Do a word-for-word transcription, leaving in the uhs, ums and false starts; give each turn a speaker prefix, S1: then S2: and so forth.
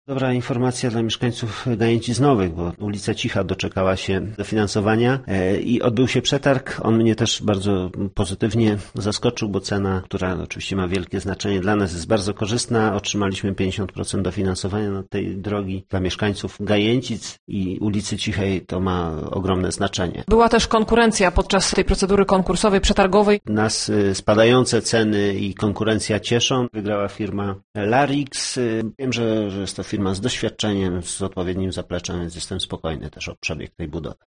S1: Dobra informacja dla mieszkańców Gajęcic Nowych, bo ulica Cicha doczekała się dofinansowania i odbył się przetarg. On mnie też bardzo pozytywnie zaskoczył, bo cena, która oczywiście ma wielkie znaczenie dla nas, jest bardzo korzystna. Otrzymaliśmy pięćdziesiąt procent dofinansowania na tej drogi. Dla mieszkańców Gajęcic i ulicy Cichej to ma ogromne znaczenie.
S2: Była też konkurencja podczas tej procedury konkursowej, przetargowej.
S1: Nas spadające ceny i konkurencja cieszą. Wygrała firma Larix. Wiem, że, że jest to firma z doświadczeniem, z odpowiednim zapleczem, więc jestem spokojny też o przebieg tej budowy.